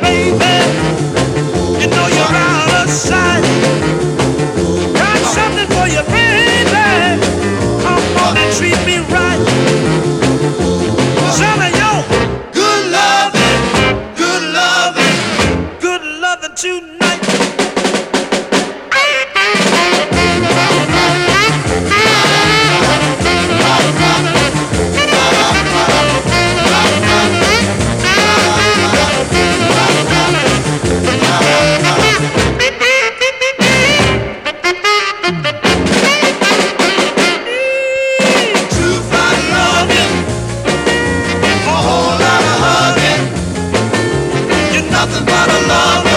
baby. You know you're out of sight. Got something for you, baby. Come on and treat me right. Some of your good loving tonight. True fine loving, a whole lot of hugging. You're nothing but a lover.